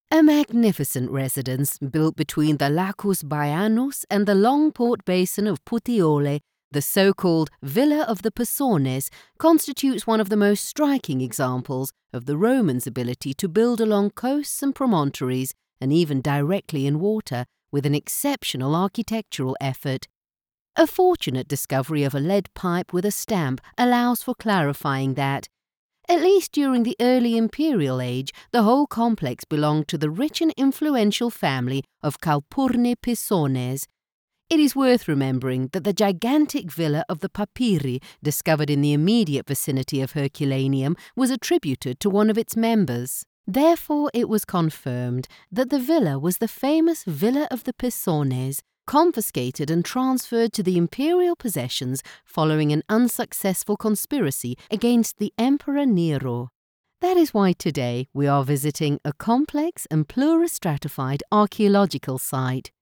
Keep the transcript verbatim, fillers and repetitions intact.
A magnificent residence built between the Lacus Baianus and the Longport Basin of Puteoli, the so-called Villa of the Persones, constitutes one of the most striking examples of the Romans' ability to build along coasts and promontories and even directly in water with an exceptional architectural effort. A fortunate discovery of a lead pipe with a stamp allows for clarifying that, at least during the early imperial age, the whole complex belonged to the rich and influential family of Calpurni Pisones. It is worth remembering that the gigantic villa of the Papiri, discovered in the immediate vicinity of Herculaneum, was attributed to one of its members. Therefore, it was confirmed that the villa was the famous Villa of the Pisones, confiscated and transferred to the imperial possessions following an unsuccessful conspiracy against the Emperor Nero. That is why today we are visiting a complex and pluristratified archaeological site.